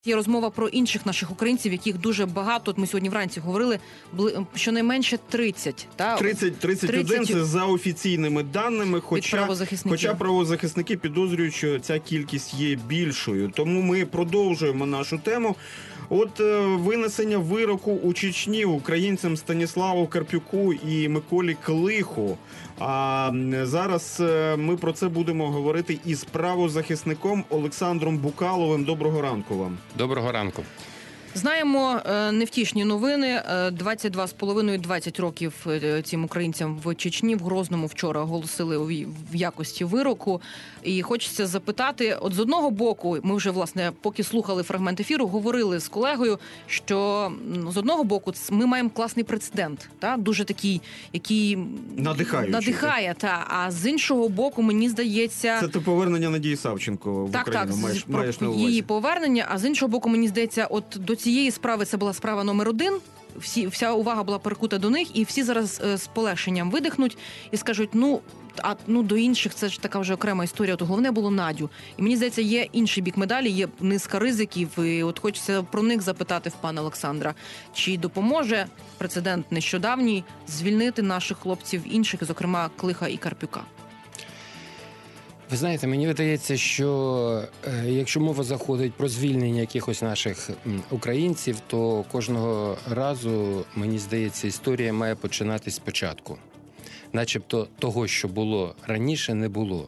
Є розмова про інших наших українців, яких дуже багато. От ми сьогодні вранці говорили, щонайменше 30. 31 – це за офіційними даними, хоча правозахисники підозрюють, що ця кількість є більшою. Тому ми продовжуємо нашу тему. От винесення вироку у Чечні українцям Станіславу Карпюку і Миколі Клиху. А зараз ми про це будемо говорити із правозахисником Олександром Букаловим. Доброго ранку вам. Доброго ранку. Знаємо невтішні новини. 22,5-20 років цим українцям в Чечні, в Грозному вчора оголосили в якості вироку. І хочеться запитати, от з одного боку, ми вже, власне, поки слухали фрагмент ефіру, говорили з колегою, що з одного боку ми маємо класний прецедент, дуже такий, який надихає, а з іншого боку, мені здається... Це повернення Надії Савченко в Україну, маєш на увазі. Її повернення, а з іншого боку, мені здається, от до цієї справи це була справа номер 1, вся увага була перекута до них, і всі зараз з полегшенням видихнуть і скажуть, до інших це ж така вже окрема історія, то головне було Надю. І мені здається, є інший бік медалі, є низка ризиків, і от хочеться про них запитати в пана Олександра. Чи допоможе прецедент нещодавній звільнити наших хлопців інших, зокрема Клиха і Карпюка? Ви знаєте, мені видається, що якщо мова заходить про звільнення якихось наших українців, то кожного разу, мені здається, історія має починатись спочатку. Начебто того, що було раніше, не було.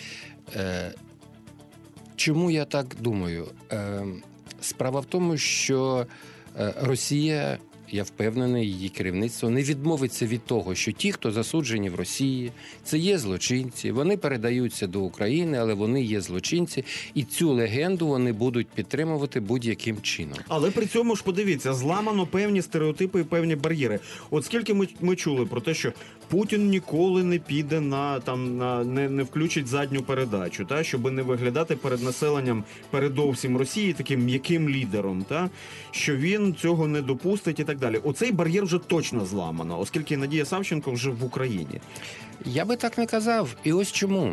Чому я так думаю? Справа в тому, що Росія, я впевнений, її керівництво не відмовиться від того, що ті, хто засуджені в Росії, це є злочинці, вони передаються до України, але вони є злочинці, і цю легенду вони будуть підтримувати будь-яким чином. Але при цьому ж, подивіться, зламано певні стереотипи і певні бар'єри. От скільки ми чули про те, що Путін ніколи не піде не включить задню передачу, щоб не виглядати перед населенням, передовсім Росії таким м'яким лідером, що він цього не допустить і так далі. Оцей бар'єр вже точно зламано, оскільки Надія Савченко вже в Україні. Я би так не казав. І ось чому.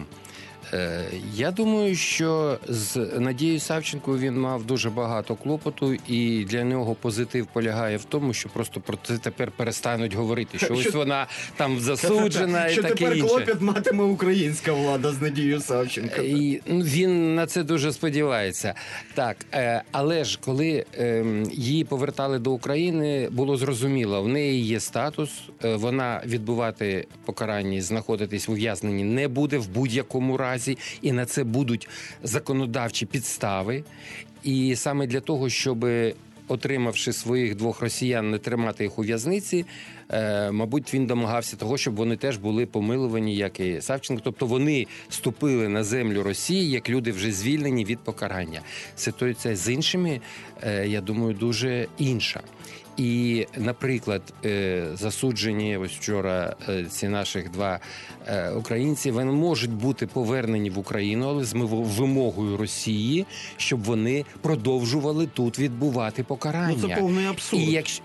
Я думаю, що з Надією Савченко він мав дуже багато клопоту, і для нього позитив полягає в тому, що просто про це тепер перестануть говорити, що ось вона там засуджена і таке інше. Що тепер клопіт матиме українська влада з Надією Савченко. І він на це дуже сподівається. Так, але ж коли її повертали до України, було зрозуміло, в неї є статус, вона відбувати покарання, знаходитись в ув'язненні не буде в будь-якому разі. І на це будуть законодавчі підстави. І саме для того, щоб, отримавши своїх 2 росіян, не тримати їх у в'язниці, мабуть, він домагався того, щоб вони теж були помилувані, як і Савченко. Тобто вони ступили на землю Росії, як люди вже звільнені від покарання. Ситуація з іншими, я думаю, дуже інша. І, наприклад, засуджені ось вчора ці наших 2 українці, вони можуть бути повернені в Україну, але з вимогою Росії, щоб вони продовжували тут відбувати покарання. Це повний абсурд. І якщо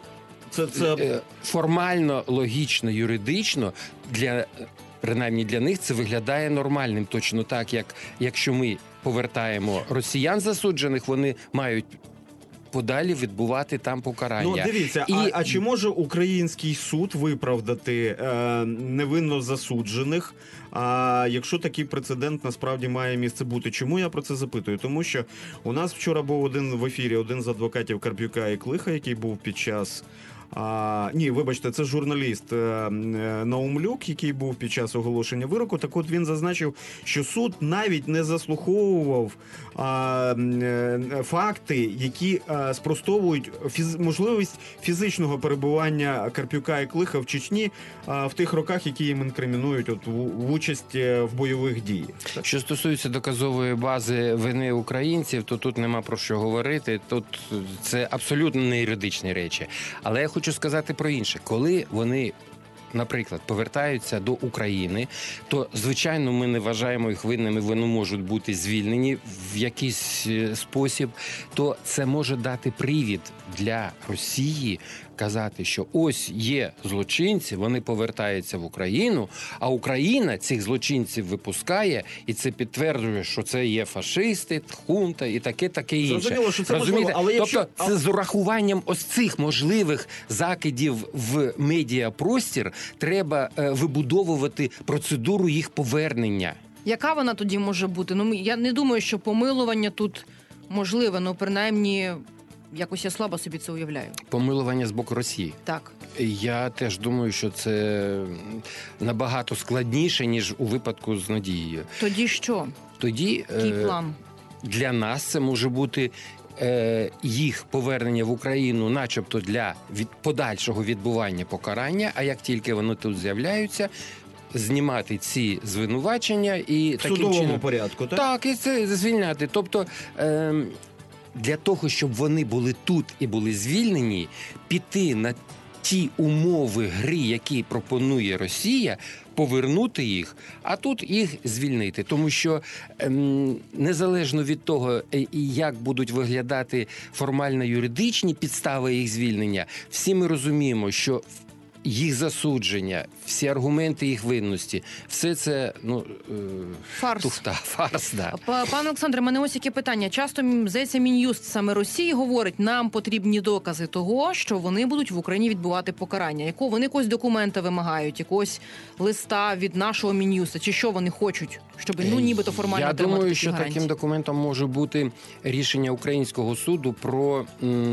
формально, логічно, юридично, принаймні для них це виглядає нормальним. Точно так, як якщо ми повертаємо росіян засуджених, вони мають подалі відбувати там покарання. Дивіться, а чи може український суд виправдати невинно засуджених, якщо такий прецедент насправді має місце бути? Чому я про це запитую? Тому що у нас вчора був в ефірі один з адвокатів Карпюка і Клиха, який був під час... це журналіст Наумлюк, який був під час оголошення вироку. Так от він зазначив, що суд навіть не заслуховував факти, які спростовують можливість фізичного перебування Карпюка і Клиха в Чечні в тих роках, які їм інкримінують в участь в бойових діях. Що стосується доказової бази вини українців, то тут нема про що говорити. Тут це абсолютно не юридичні речі. Але я хочу сказати про інше. Коли вони наприклад, повертаються до України, то, звичайно, ми не вважаємо їх винними, вони можуть бути звільнені в якийсь спосіб, то це може дати привід для Росії казати, що ось є злочинці, вони повертаються в Україну, а Україна цих злочинців випускає, і це підтверджує, що це є фашисти, хунта і таке інше. Зрозуміло, що це можливо, але якщо... Тобто це з урахуванням ось цих можливих закидів в медіапростір треба вибудовувати процедуру їх повернення. Яка вона тоді може бути? Ну, я не думаю, що помилування тут можливе, ну, принаймні, якось я слабо собі це уявляю. Помилування з боку Росії. Так. Я теж думаю, що це набагато складніше, ніж у випадку з Надією. Тоді що? Тоді Який план? Для нас це може бути їх повернення в Україну начебто для подальшого відбування покарання, а як тільки вони тут з'являються, знімати ці звинувачення і в таким судовому чином... порядку, так? Так, і це звільняти. Тобто для того, щоб вони були тут і були звільнені, піти на ті умови гри, які пропонує Росія, повернути їх, а тут їх звільнити. Тому що незалежно від того, як будуть виглядати формально-юридичні підстави їх звільнення, всі ми розуміємо, що їх засудження, всі аргументи їх винності, все це, фарс. Туфта, фарс, да. Пане Олександре, мене ось яке питання. Часто, здається, Мін'юст саме Росії говорить, нам потрібні докази того, що вони будуть в Україні відбувати покарання. Вони якогось документа вимагають, якогось листа від нашого Мін'юста, чи що вони хочуть, щоб, нібито формально отримати такі гарантії? Я думаю, що таким документом може бути рішення українського суду про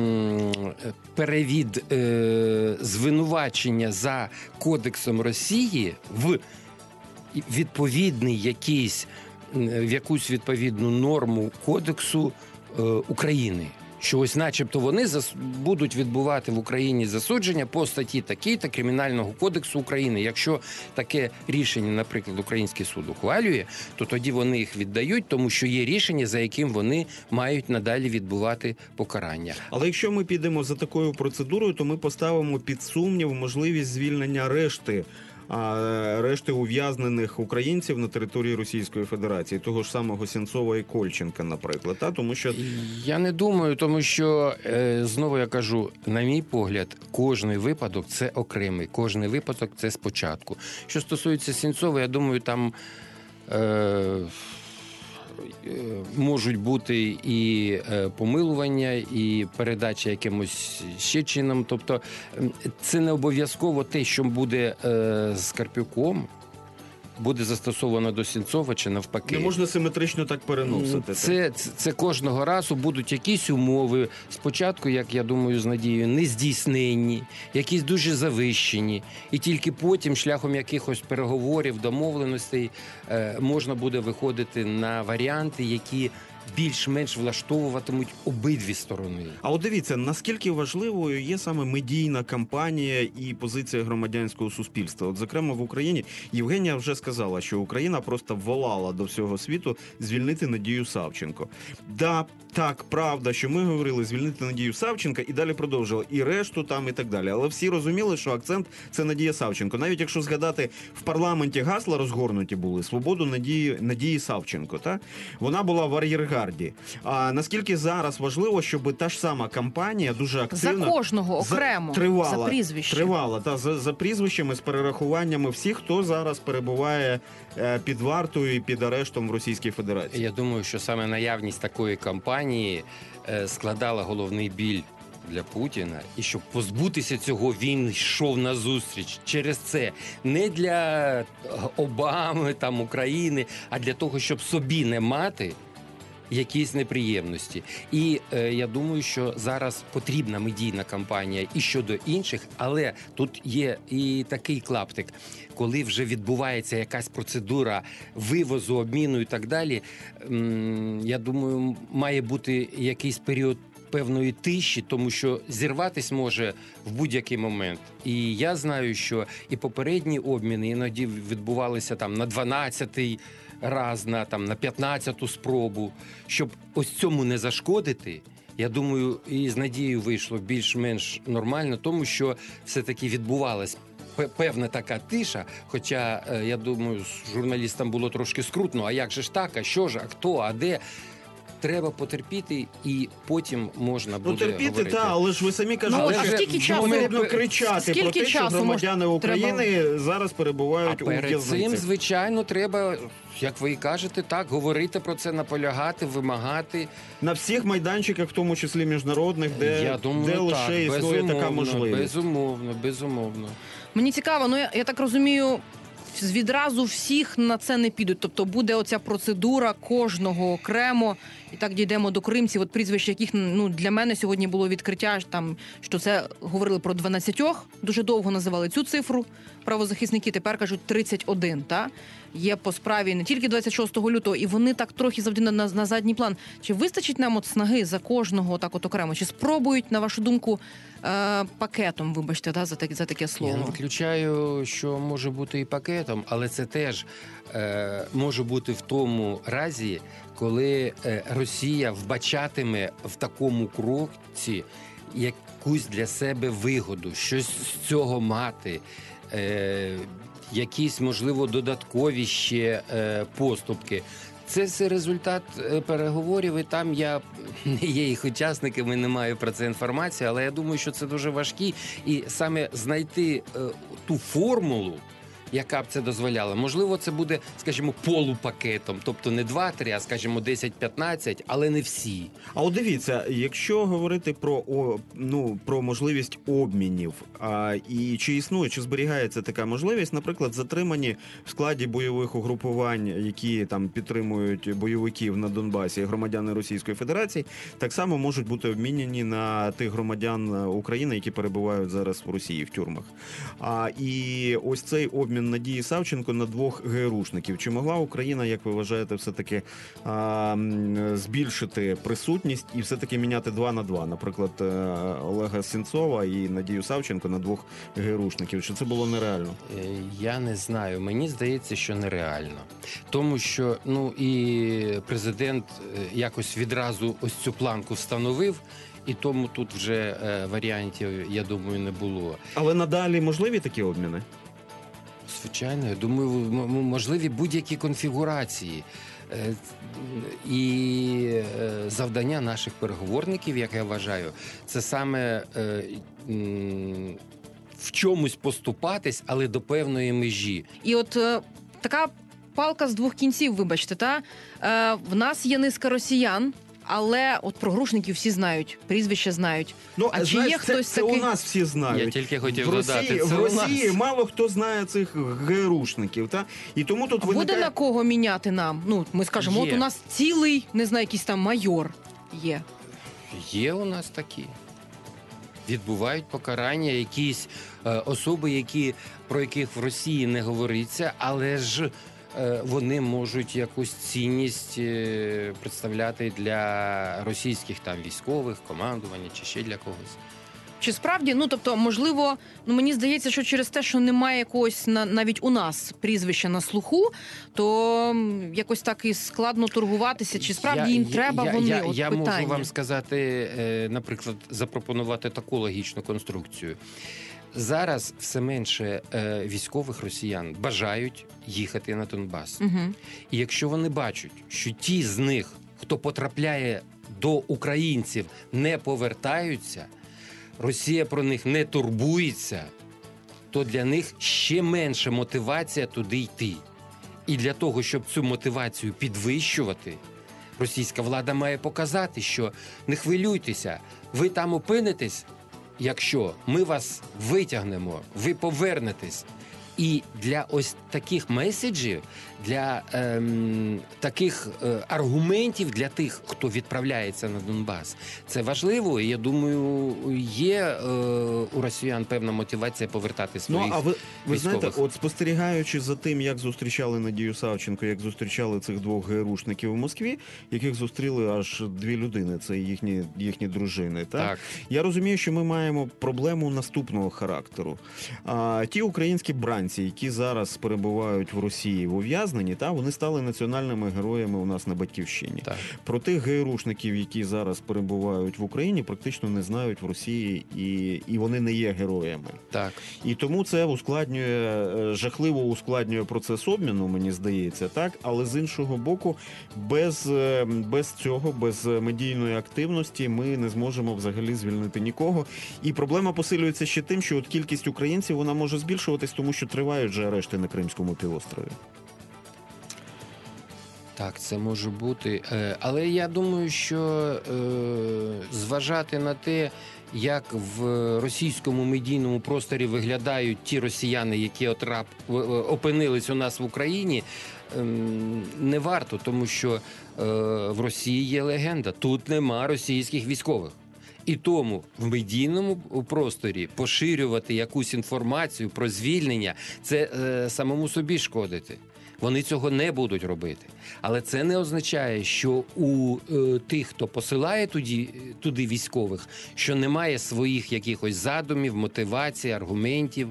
перевід звинувачення за кодексом Росії в відповідний в якусь відповідну норму кодексу України. Що ось начебто вони будуть відбувати в Україні засудження по статті такій-то Кримінального кодексу України. Якщо таке рішення, наприклад, український суд ухвалює, то тоді вони їх віддають, тому що є рішення, за яким вони мають надалі відбувати покарання. Але якщо ми підемо за такою процедурою, то ми поставимо під сумнів можливість звільнення решти ув'язнених українців на території Російської Федерації, того ж самого Сенцова і Кольченка, наприклад. Тому що... Я не думаю, тому що, знову я кажу, на мій погляд, кожний випадок – це окремий, кожний випадок – це спочатку. Що стосується Сенцова, я думаю, там можуть бути і помилування, і передача якимось ще чином. Тобто це не обов'язково те, що буде з Карпюком, буде застосовано до Сенцова чи навпаки. Не можна симетрично так переносити. Це кожного разу будуть якісь умови, спочатку, як я думаю, з Надією, нездійсненні, якісь дуже завищені, і тільки потім, шляхом якихось переговорів, домовленостей, можна буде виходити на варіанти, які більш-менш влаштовуватимуть обидві сторони. А от дивіться, наскільки важливою є саме медійна кампанія і позиція громадянського суспільства. От, зокрема, в Україні Євгенія вже сказала, що Україна просто волала до всього світу звільнити Надію Савченко. Да, так, правда, що ми говорили звільнити Надію Савченко і далі продовжили. І решту там і так далі. Але всі розуміли, що акцент – це Надія Савченко. Навіть якщо згадати, в парламенті гасла розгорнуті були «Свободу Надії Савченко». Та? Вона була в ар'єргарді. А наскільки зараз важливо, щоб та ж сама кампанія дуже активно... За кожного окремо, за прізвище. Тривала, за прізвищами, з перерахуваннями всіх, хто зараз перебуває під вартою і під арештом в Російській Федерації. Я думаю, що саме наявність такої кампанії складала головний біль для Путіна, і щоб позбутися цього, він йшов на зустріч через це. Не для Обами, там, України, а для того, щоб собі не мати якісь неприємності. І я думаю, що зараз потрібна медійна кампанія і щодо інших, але тут є і такий клаптик. Коли вже відбувається якась процедура вивозу, обміну і так далі, я думаю, має бути якийсь період певної тиші, тому що зірватись може в будь-який момент. І я знаю, що і попередні обміни іноді відбувалися там на 12-й раз, на 15-ту спробу. Щоб ось цьому не зашкодити, я думаю, і з Надією вийшло більш-менш нормально, тому що все-таки відбувалась певна така тиша. Хоча, я думаю, журналістам було трошки скрутно, а як же ж так, а що ж, а хто, а де? Треба потерпіти, і потім можна буде терпіти, говорити. але ж ви самі кажете, Ну, а що скільки часу- потрібно кричати скільки про те, що часу громадяни України зараз А перебувають у перед цим, в'язницях. звичайно, треба, як ви і кажете, так, говорити про це, наполягати, вимагати. На всіх майданчиках, в тому числі міжнародних, де, Я думаю, де так, лише існує така можливість. Безумовно. Мені цікаво, ну я так розумію, відразу всіх на це не підуть. Тобто буде оця процедура кожного окремо, і так дійдемо до кримців, от прізвищ яких, ну, для мене сьогодні було відкриття, там, що це говорили про 12, дуже довго називали цю цифру правозахисники, тепер кажуть 31, та? Є по справі не тільки 26 лютого, і вони так трохи завжди на задній план. Чи вистачить нам от снаги за кожного так от окремо? Чи спробують, на вашу думку, пакетом, вибачте, да, за таке слово? Я не виключаю, що може бути і пакетом, але це теж може бути в тому разі, коли Росія вбачатиме в такому кроці якусь для себе вигоду, щось з цього мати, якісь, можливо, додаткові ще поступки. Це все результат переговорів, і там я не є їх учасниками, не маю про це інформації, але я думаю, що це дуже важкі. І саме знайти ту формулу, яка б це дозволяла. Можливо, це буде, скажімо, полупакетом, тобто не 2-3, а, скажімо, 10-15, але не всі. А от дивіться, якщо говорити про можливість обмінів, і чи існує, чи зберігається така можливість, наприклад, затримані в складі бойових угрупувань, які там підтримують бойовиків на Донбасі, громадяни Російської Федерації, так само можуть бути обмінені на тих громадян України, які перебувають зараз в Росії в тюрмах. І ось цей обмін Надії Савченко на 2 ГРУшників. Чи могла Україна, як ви вважаєте, все-таки збільшити присутність і все-таки міняти 2 на 2? Наприклад, Олега Сенцова і Надію Савченко на 2 ГРУшників. Чи це було нереально? Я не знаю. Мені здається, що нереально. Тому що, і президент якось відразу ось цю планку встановив, і тому тут вже варіантів, я думаю, не було. Але надалі можливі такі обміни? Звичайно, я думаю, можливі будь-які конфігурації. І завдання наших переговорників, як я вважаю, це саме в чомусь поступатись, але до певної межі. І от така палка з 2 кінців, вибачте, та? В нас є низка росіян, але от про ГРУшників всі знають, прізвища знають. А чи є хтось це такий? У нас всі знають. Я тільки хотів в додати, Росії, це в Росії у нас. мало хто знає цих ГРУшників, та? І тому тут Буде виникає... на кого міняти нам? Ну, ми скажемо, Є. от у нас цілий, не знаю, якийсь там майор є. Є у нас такі. Відбувають покарання якісь особи, про яких в Росії не говориться, але ж вони можуть якусь цінність представляти для російських там військових, командування чи ще для когось. Чи справді, тобто, можливо, мені здається, що через те, що немає якогось навіть у нас прізвища на слуху, то якось так і складно торгуватися. Чи справді їм треба вони? От я питання. можу вам сказати, наприклад, запропонувати таку логічну конструкцію. Зараз все менше військових росіян бажають їхати на Донбас. Угу. І якщо вони бачать, що ті з них, хто потрапляє до українців, не повертаються, Росія про них не турбується, то для них ще менша мотивація туди йти. І для того, щоб цю мотивацію підвищувати, російська влада має показати, що не хвилюйтеся, ви там опинитесь, якщо ми вас витягнемо, ви повернетесь. І для ось таких меседжів, для таких аргументів для тих, хто відправляється на Донбас, це важливо. І я думаю, є у росіян певна мотивація повертати своїх а ви військових. знаєте, от спостерігаючи за тим, як зустрічали Надію Савченко, як зустрічали цих 2 ГРУшників у Москві, яких зустріли аж 2 людини, це їхні дружини. Так? Я розумію, що ми маємо проблему наступного характеру. Ті українські бранці, які зараз перебувають в Росії в ув'язненні, ув'язнені, вони стали національними героями у нас на Батьківщині. Так. Про тих ГРУшників, які зараз перебувають в Україні, практично не знають в Росії, і вони не є героями. Так. І тому це жахливо ускладнює процес обміну, мені здається, так? Але з іншого боку, без цього, без медійної активності ми не зможемо взагалі звільнити нікого. І проблема посилюється ще тим, що от кількість українців, вона може збільшуватись, тому що тривають же арешти на Кримському півострові. Так, це може бути. Але я думаю, що зважати на те, як в російському медійному просторі виглядають ті росіяни, які опинились у нас в Україні, не варто, тому що в Росії є легенда. Тут нема російських військових. І тому в медійному просторі поширювати якусь інформацію про звільнення – це самому собі шкодити. Вони цього не будуть робити. Але це не означає, що у тих, хто посилає туди військових, що немає своїх якихось задумів, мотивацій, аргументів.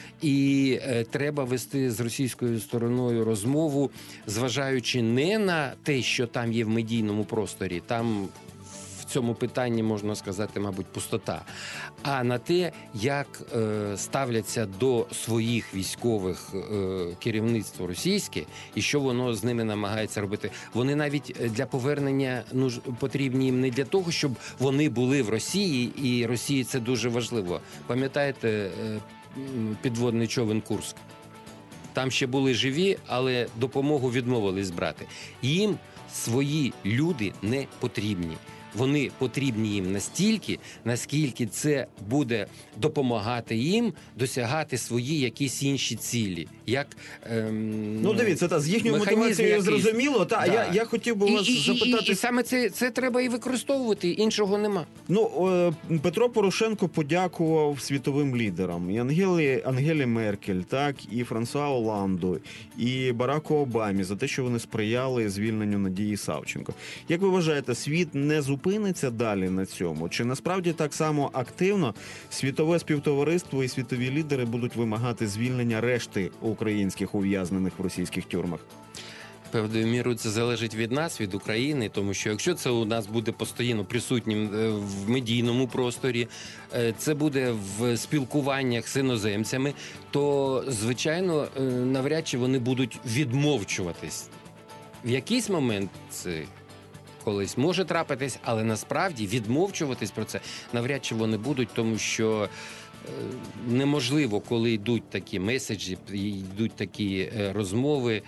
І треба вести з російською стороною розмову, зважаючи не на те, що там є в медійному просторі, там в цьому питанні, можна сказати, мабуть, пустота, а на те, як ставляться до своїх військових керівництво російське і що воно з ними намагається робити. Вони навіть для повернення потрібні їм не для того, щоб вони були в Росії, і Росії це дуже важливо. Пам'ятаєте підводний човен «Курськ»? Там ще були живі, але допомогу відмовились брати. Їм свої люди не потрібні. Вони потрібні їм настільки, наскільки це буде допомагати їм досягати свої якісь інші цілі. Як, дивіться, з їхньою мотивацією зрозуміло. Да. Я хотів би вас запитати... І саме це треба і використовувати, іншого нема. Петро Порошенко подякував світовим лідерам. І Ангелі Меркель, так, і Франсуа Оланду, і Бараку Обамі за те, що вони сприяли звільненню Надії Савченко. Як ви вважаєте, світ не зупиниться далі на цьому? Чи насправді так само активно світове співтовариство і світові лідери будуть вимагати звільнення решти українських ув'язнених в російських тюрмах? Певною мірою це залежить від нас, від України, тому що якщо це у нас буде постійно присутнім в медійному просторі, це буде в спілкуваннях з іноземцями, то, звичайно, навряд чи вони будуть відмовчуватись. В якийсь момент це колись може трапитись, але насправді відмовчуватись про це навряд чи вони будуть, тому що неможливо, коли йдуть такі меседжі, йдуть такі розмови,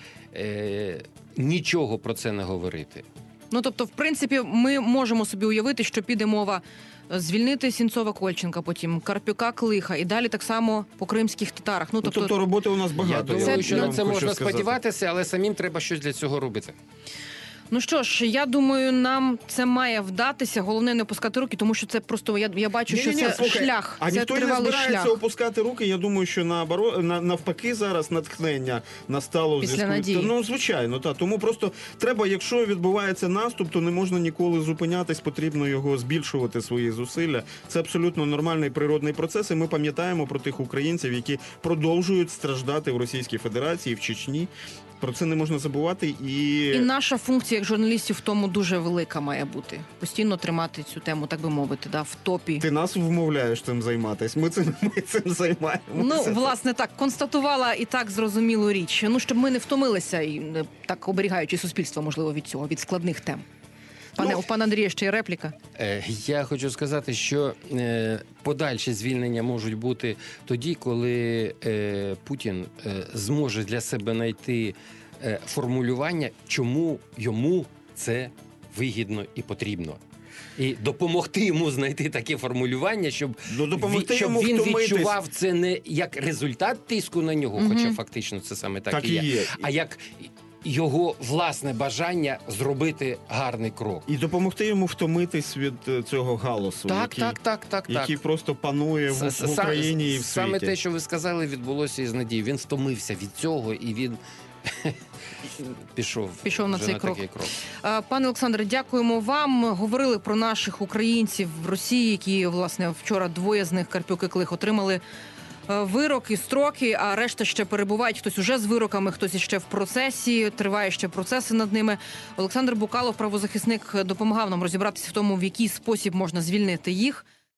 нічого про це не говорити. Тобто, в принципі, ми можемо собі уявити, що піде мова звільнити Сінцова-Кольченка, потім Карпюка, Клиха і далі так само по кримських татарах. Тобто роботи у нас багато. Я думаю, що на це можна сподіватися, але самим треба щось для цього робити. Ну що ж, я думаю, нам це має вдатися. Головне не опускати руки, тому що це просто, я бачу, що це шлях. А це ніхто не збирається опускати руки. Я думаю, що навпаки зараз натхнення настало в зв'язку. Ну, звичайно, так. Тому просто треба, якщо відбувається наступ, то не можна ніколи зупинятись, потрібно його збільшувати, свої зусилля. Це абсолютно нормальний природний процес, і ми пам'ятаємо про тих українців, які продовжують страждати в Російській Федерації, в Чечні. Про це не можна забувати. І наша функція як журналістів в тому дуже велика має бути. Постійно тримати цю тему, так би мовити, в топі. Ти нас вмовляєш цим займатися. Ми цим займаємося. Власне, так, констатувала і так зрозумілу річ. Щоб ми не втомилися, і так оберігаючи суспільство, можливо, від цього, від складних тем. Пане Андрію, ще й репліка. Я хочу сказати, що подальші звільнення можуть бути тоді, коли Путін зможе для себе знайти формулювання, чому йому це вигідно і потрібно. І допомогти йому знайти таке формулювання, щоб він відчував це не як результат тиску на нього, хоча фактично це саме так і є, а як його власне бажання зробити гарний крок. І допомогти йому втомитись від цього галасу, який просто панує в Україні і в світі. Саме те, що ви сказали, відбулося із Надією. Він втомився від цього, і він пішов на цей крок. Пане Олександре, дякуємо вам. Говорили про наших українців в Росії, які, власне, вчора двоє з них, Карпюк і Клих, отримали вирок і строки, а решта ще перебувають. Хтось уже з вироками, хтось іще в процесі, триває ще процеси над ними. Олександр Букалов, правозахисник, допомагав нам розібратися в тому, в який спосіб можна звільнити їх.